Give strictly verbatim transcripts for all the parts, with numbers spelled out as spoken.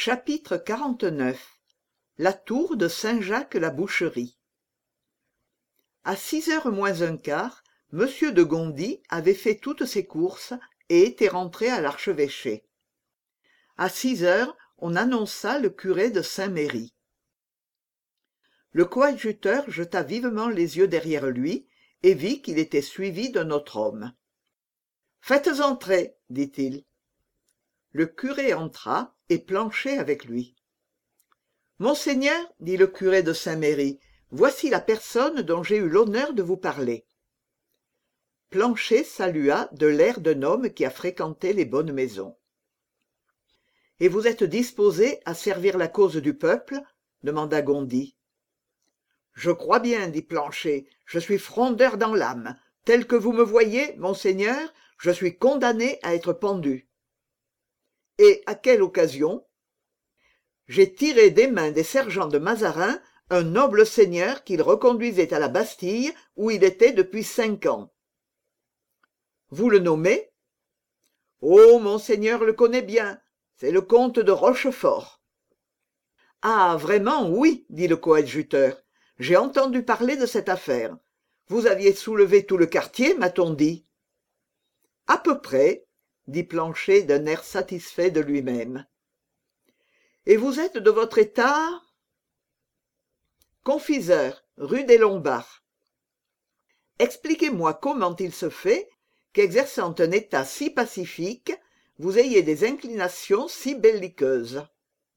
Chapitre quarante-neuf. La tour de Saint-Jacques-la-Boucherie. À six heures moins un quart, monsieur de Gondy avait fait toutes ses courses et était rentré à l'archevêché. À six heures, on annonça le curé de Saint-Méry. Le coadjuteur jeta vivement les yeux derrière lui et vit qu'il était suivi d'un autre homme. « Faites entrer, dit-il. Le curé entra et Planchet avec lui. « Monseigneur, dit le curé de Saint-Méry, voici la personne dont j'ai eu l'honneur de vous parler. » Planchet salua de l'air d'un homme qui a fréquenté les bonnes maisons. « Et vous êtes disposé à servir la cause du peuple ?» demanda Gondy. « Je crois bien, dit Planchet, je suis frondeur dans l'âme. Tel que vous me voyez, monseigneur, je suis condamné à être pendu. » « Et à quelle occasion ?»« J'ai tiré des mains des sergents de Mazarin un noble seigneur qu'ils reconduisaient à la Bastille où il était depuis cinq ans. »« Vous le nommez ?»« Oh, monseigneur le connaît bien, c'est le comte de Rochefort. »« Ah, vraiment, oui, dit le coadjuteur, j'ai entendu parler de cette affaire. Vous aviez soulevé tout le quartier, m'a-t-on dit. »« À peu près, » dit Planchet d'un air satisfait de lui-même. « Et vous êtes de votre état ?»« Confiseur, rue des Lombards. » « Expliquez-moi comment il se fait qu'exerçant un état si pacifique, vous ayez des inclinations si belliqueuses.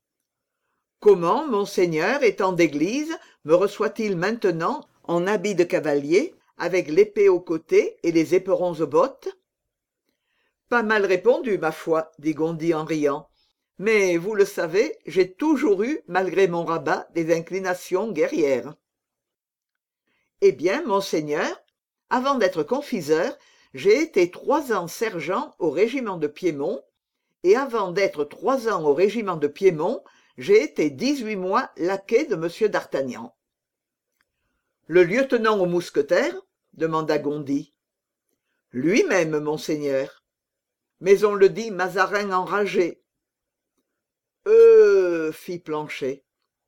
Comment, monseigneur, étant d'église, me reçoit-il maintenant en habit de cavalier, avec l'épée au côté et les éperons aux bottes ? » « Pas mal répondu, ma foi, dit Gondy en riant. Mais, vous le savez, j'ai toujours eu, malgré mon rabat, des inclinations guerrières. »« Eh bien, monseigneur, avant d'être confiseur, j'ai été trois ans sergent au régiment de Piémont, et avant d'être trois ans au régiment de Piémont, j'ai été dix-huit mois laquais de M. d'Artagnan. »« Le lieutenant aux mousquetaires ?» demanda Gondy. « Lui-même, monseigneur. » Mais on le dit Mazarin enragé. « Euh... » fit Planchet.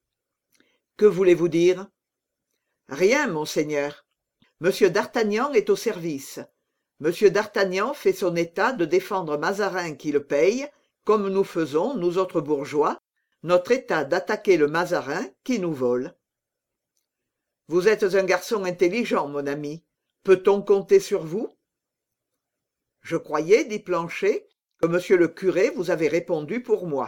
« Que voulez-vous dire ?»« Rien, monseigneur. Monsieur d'Artagnan est au service. Monsieur d'Artagnan fait son état de défendre Mazarin qui le paye, comme nous faisons, nous autres bourgeois, notre état d'attaquer le Mazarin qui nous vole. Vous êtes un garçon intelligent, mon ami. Peut-on compter sur vous ? » « Je croyais, dit Planchet, que monsieur le curé vous avait répondu pour moi. »«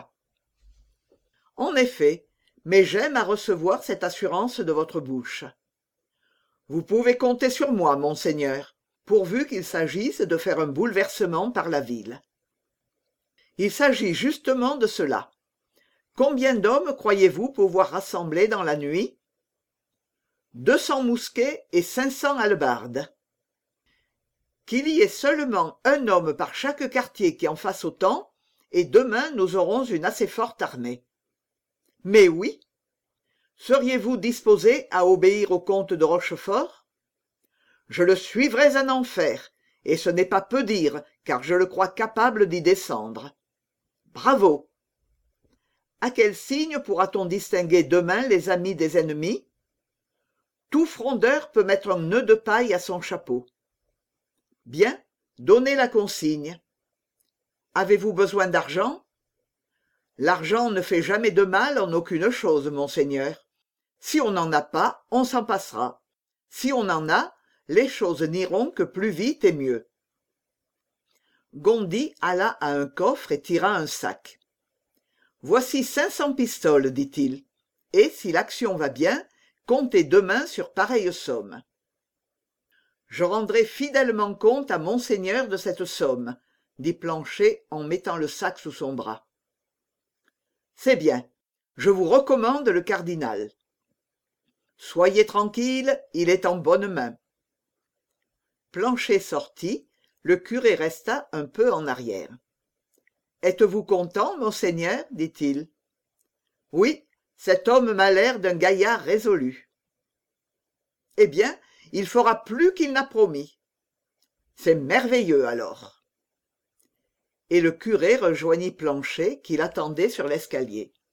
En effet, mais j'aime à recevoir cette assurance de votre bouche. »« Vous pouvez compter sur moi, monseigneur, pourvu qu'il s'agisse de faire un bouleversement par la ville. »« Il s'agit justement de cela. Combien d'hommes croyez-vous pouvoir rassembler dans la nuit ? » ?»« Deux cents mousquets et cinq cents hallebardes. » Qu'il y ait seulement un homme par chaque quartier qui en fasse autant, et demain nous aurons une assez forte armée. Mais oui. Seriez-vous disposé à obéir au comte de Rochefort ? Je le suivrais en enfer, et ce n'est pas peu dire, car je le crois capable d'y descendre. Bravo. À quel signe pourra-t-on distinguer demain les amis des ennemis ? Tout frondeur peut mettre un nœud de paille à son chapeau. Bien, donnez la consigne. Avez-vous besoin d'argent ? L'argent ne fait jamais de mal en aucune chose, monseigneur. Si on n'en a pas, on s'en passera. Si on en a, les choses n'iront que plus vite et mieux. Gondy alla à un coffre et tira un sac. Voici cinq cents pistoles, dit-il, et si l'action va bien, comptez demain sur pareille somme. Je rendrai fidèlement compte à monseigneur de cette somme, dit Planchet en mettant le sac sous son bras. C'est bien, je vous recommande le cardinal. Soyez tranquille, il est en bonne main. Planchet sortit, le curé resta un peu en arrière. Êtes-vous content, monseigneur, dit-il. Oui, cet homme m'a l'air d'un gaillard résolu. Eh bien, il fera plus qu'il n'a promis. C'est merveilleux, alors. Et le curé rejoignit Planchet, qui l'attendait sur l'escalier.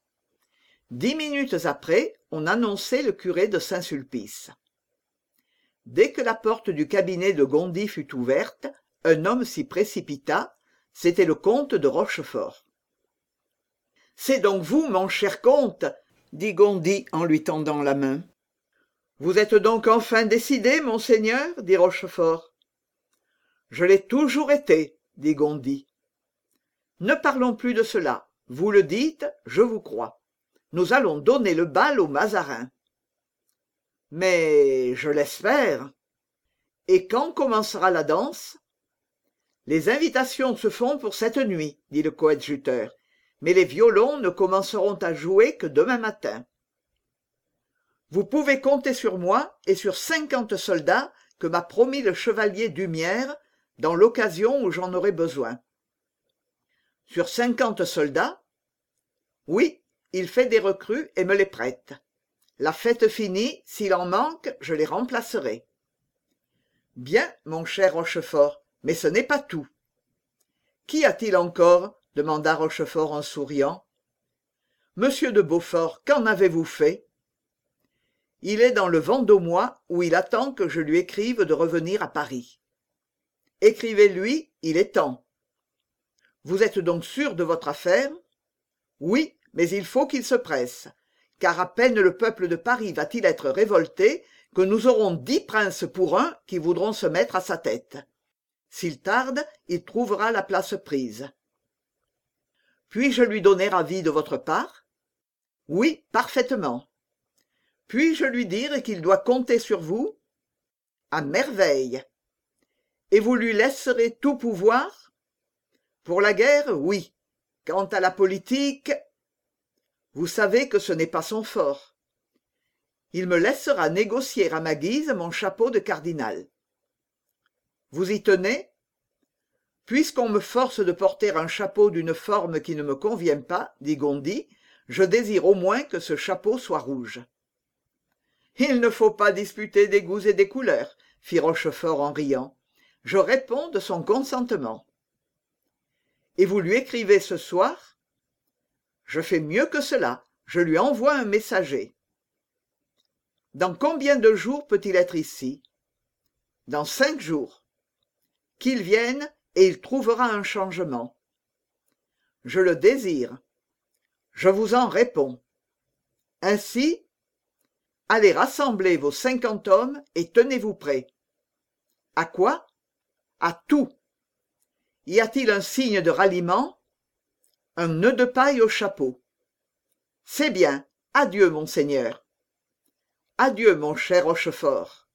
Dix minutes après, on annonçait le curé de Saint-Sulpice. Dès que la porte du cabinet de Gondy fut ouverte, un homme s'y précipita, c'était le comte de Rochefort. « C'est donc vous, mon cher comte ?» dit Gondy en lui tendant la main. « Vous êtes donc enfin décidé, monseigneur ?» dit Rochefort. « Je l'ai toujours été, » dit Gondy. « Ne parlons plus de cela. Vous le dites, je vous crois. Nous allons donner le bal aux Mazarins. »« Mais je l'espère. »« Et quand commencera la danse ?»« Les invitations se font pour cette nuit, » dit le coadjuteur, « mais les violons ne commenceront à jouer que demain matin. »« Vous pouvez compter sur moi et sur cinquante soldats que m'a promis le chevalier d'Humières dans l'occasion où j'en aurai besoin. »« Sur cinquante soldats ? » ?»« Oui, il fait des recrues et me les prête. La fête finie, s'il en manque, je les remplacerai. »« Bien, mon cher Rochefort, mais ce n'est pas tout. »« Qui a-t-il encore ?» demanda Rochefort en souriant. « Monsieur de Beaufort, qu'en avez-vous fait ?»« Il est dans le Vendômois où il attend que je lui écrive de revenir à Paris. »« Écrivez-lui, il est temps. »« Vous êtes donc sûr de votre affaire ? » ?»« Oui, mais il faut qu'il se presse, car à peine le peuple de Paris va-t-il être révolté que nous aurons dix princes pour un qui voudront se mettre à sa tête. S'il tarde, il trouvera la place prise. »« Puis-je lui donner avis de votre part ? » ?»« Oui, parfaitement. »« Puis-je lui dire qu'il doit compter sur vous ? » ?»« À merveille. »« Et vous lui laisserez tout pouvoir ? » ?»« Pour la guerre, oui. Quant à la politique, vous savez que ce n'est pas son fort. Il me laissera négocier à ma guise mon chapeau de cardinal. Vous y tenez ? Puisqu'on me force de porter un chapeau d'une forme qui ne me convient pas, dit Gondy, je désire au moins que ce chapeau soit rouge. Il ne faut pas disputer des goûts et des couleurs, fit Rochefort en riant. Je réponds de son consentement. Et vous lui écrivez ce soir ? Je fais mieux que cela, je lui envoie un messager. Dans combien de jours peut-il être ici ? Dans cinq jours. Qu'il vienne et il trouvera un changement. Je le désire. Je vous en réponds. Ainsi, allez rassembler vos cinquante hommes et tenez-vous prêts. À quoi ? À tout. Y a-t-il un signe de ralliement ? Un nœud de paille au chapeau. C'est bien. Adieu, monseigneur. Adieu, mon cher Rochefort.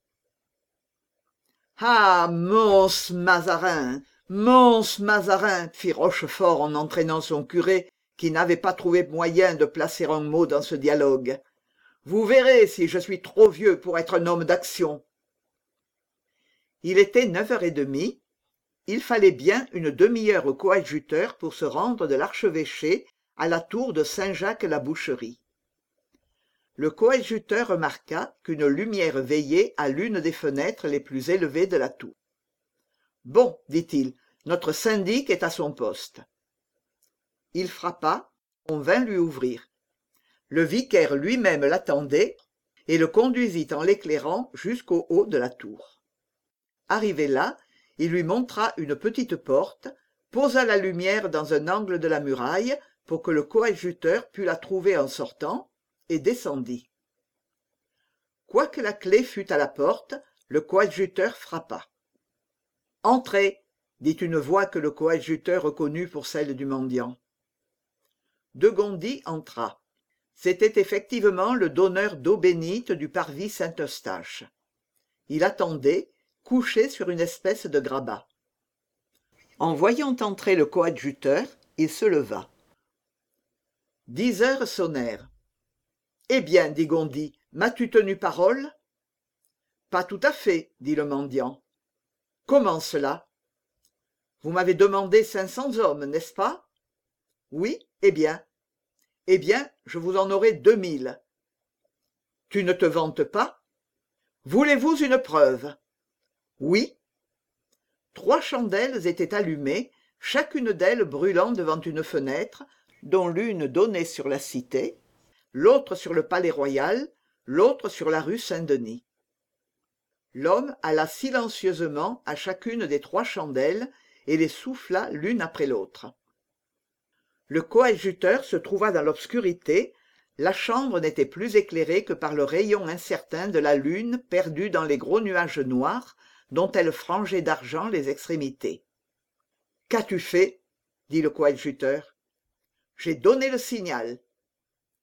Ah, mons Mazarin, mons Mazarin, fit Rochefort en entraînant son curé, qui n'avait pas trouvé moyen de placer un mot dans ce dialogue. Vous verrez si je suis trop vieux pour être un homme d'action. Il était neuf heures et demie. Il fallait bien une demi-heure au coadjuteur pour se rendre de l'archevêché à la tour de Saint-Jacques-la-Boucherie. Le coadjuteur remarqua qu'une lumière veillait à l'une des fenêtres les plus élevées de la tour. « Bon, dit-il, notre syndic est à son poste. » Il frappa, on vint lui ouvrir. Le vicaire lui-même l'attendait et le conduisit en l'éclairant jusqu'au haut de la tour. Arrivé là, il lui montra une petite porte, posa la lumière dans un angle de la muraille pour que le coadjuteur pût la trouver en sortant, et descendit. Quoique la clef fût à la porte, le coadjuteur frappa. « Entrez !» dit une voix que le coadjuteur reconnut pour celle du mendiant. De Gondy entra. C'était effectivement le donneur d'eau bénite du parvis Saint-Eustache. Il attendait, couché sur une espèce de grabat. En voyant entrer le coadjuteur, il se leva. Dix heures sonnèrent. « Eh bien, dit Gondy, m'as-tu tenu parole ?»« Pas tout à fait, dit le mendiant. »« Comment cela ? Vous m'avez demandé cinq cents hommes, n'est-ce pas ? » ?»« Oui, eh bien. »« Eh bien, je vous en aurai deux mille. »« Tu ne te vantes pas ? » ?»« Voulez-vous une preuve ? » ?»« Oui. » Trois chandelles étaient allumées, chacune d'elles brûlant devant une fenêtre, dont l'une donnait sur la cité, l'autre sur le Palais-Royal, l'autre sur la rue Saint-Denis. L'homme alla silencieusement à chacune des trois chandelles et les souffla l'une après l'autre. Le coadjuteur se trouva dans l'obscurité, la chambre n'était plus éclairée que par le rayon incertain de la lune perdue dans les gros nuages noirs dont elle frangeait d'argent les extrémités. « Qu'as-tu fait » dit le coadjuteur. « J'ai donné le signal. »« Lequel ?»«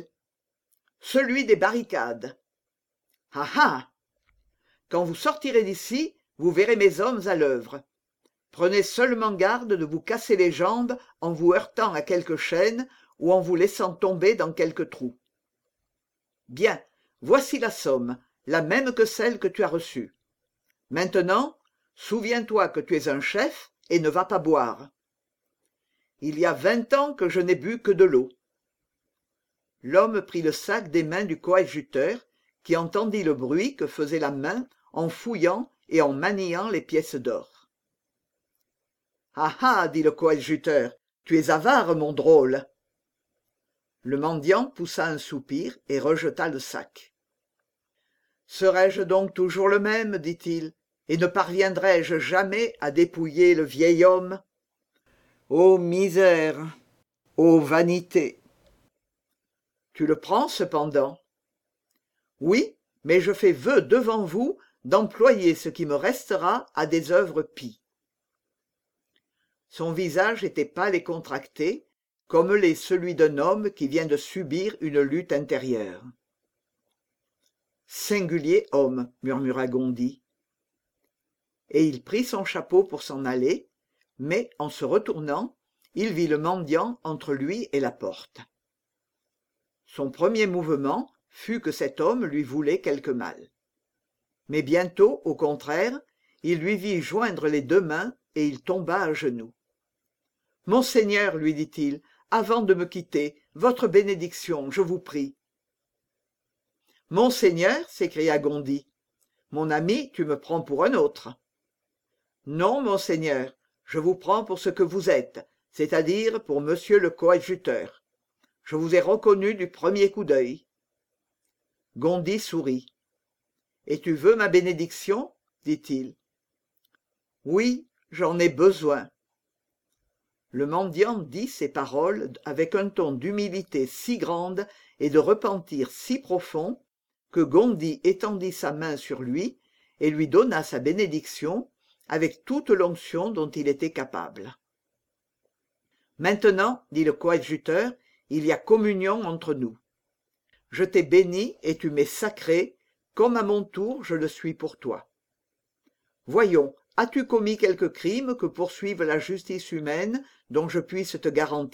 Celui des barricades. »« Ah ah ! Quand vous sortirez d'ici, vous verrez mes hommes à l'œuvre. Prenez seulement garde de vous casser les jambes en vous heurtant à quelque chaîne ou en vous laissant tomber dans quelque trou. Bien, voici la somme, la même que celle que tu as reçue. Maintenant, souviens-toi que tu es un chef et ne va pas boire. Il y a vingt ans que je n'ai bu que de l'eau. » L'homme prit le sac des mains du coadjuteur, qui entendit le bruit que faisait la main en fouillant et en maniant les pièces d'or. « Ah ah » dit le coadjuteur, « tu es avare, mon drôle !» Le mendiant poussa un soupir et rejeta le sac. « Serais-je donc toujours le même, dit-il, et ne parviendrai-je jamais à dépouiller le vieil homme ? Ô misère, ô vanité ! Tu le prends cependant ? Oui, mais je fais vœu devant vous d'employer ce qui me restera à des œuvres pies. » Son visage était pâle et contracté, comme l'est celui d'un homme qui vient de subir une lutte intérieure. « Singulier homme, » murmura Gondy. Et il prit son chapeau pour s'en aller, mais, en se retournant, il vit le mendiant entre lui et la porte. Son premier mouvement fut que cet homme lui voulait quelque mal. Mais bientôt, au contraire, il lui vit joindre les deux mains et il tomba à genoux. « Monseigneur, lui dit-il, avant de me quitter, votre bénédiction, je vous prie. »« Monseigneur, s'écria Gondy, mon ami, tu me prends pour un autre. »« Non, monseigneur, je vous prends pour ce que vous êtes, c'est-à-dire pour monsieur le coadjuteur. Je vous ai reconnu du premier coup d'œil. » Gondy sourit. « Et tu veux ma bénédiction ?» dit-il. « Oui, j'en ai besoin. » Le mendiant dit ces paroles avec un ton d'humilité si grande et de repentir si profond que Gondy étendit sa main sur lui et lui donna sa bénédiction avec toute l'onction dont il était capable. « Maintenant, dit le coadjuteur, il y a communion entre nous. Je t'ai béni et tu m'es sacré, comme à mon tour je le suis pour toi. Voyons, as-tu commis quelque crime que poursuive la justice humaine dont je puisse te garantir ?»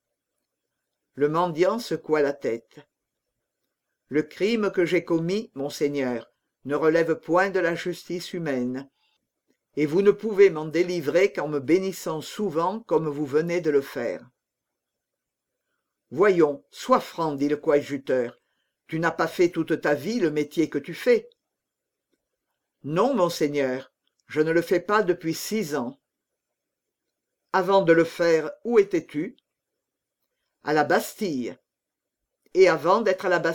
Le mendiant secoua la tête. « Le crime que j'ai commis, monseigneur, ne relève point de la justice humaine, et vous ne pouvez m'en délivrer qu'en me bénissant souvent comme vous venez de le faire. »« Voyons, sois franc, dit le coadjuteur, tu n'as pas fait toute ta vie le métier que tu fais. »« Non, monseigneur, je ne le fais pas depuis six ans. »« Avant de le faire, où étais-tu ? » ?»« À la Bastille. »« Et avant d'être à la Bastille ? » ?»«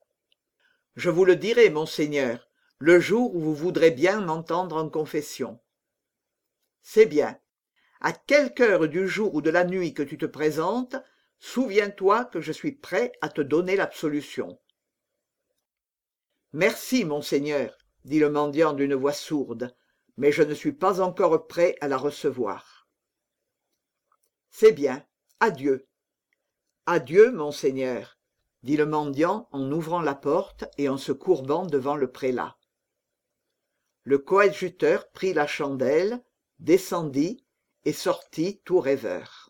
Je vous le dirai, monseigneur, le jour où vous voudrez bien m'entendre en confession. »« C'est bien. À quelque heure du jour ou de la nuit que tu te présentes, souviens-toi que je suis prêt à te donner l'absolution. »« Merci, monseigneur, dit le mendiant d'une voix sourde, mais je ne suis pas encore prêt à la recevoir. »« C'est bien. Adieu. »« Adieu, monseigneur, dit le mendiant en ouvrant la porte et en se courbant devant le prélat. Le coadjuteur prit la chandelle, descendit et sortit tout rêveur.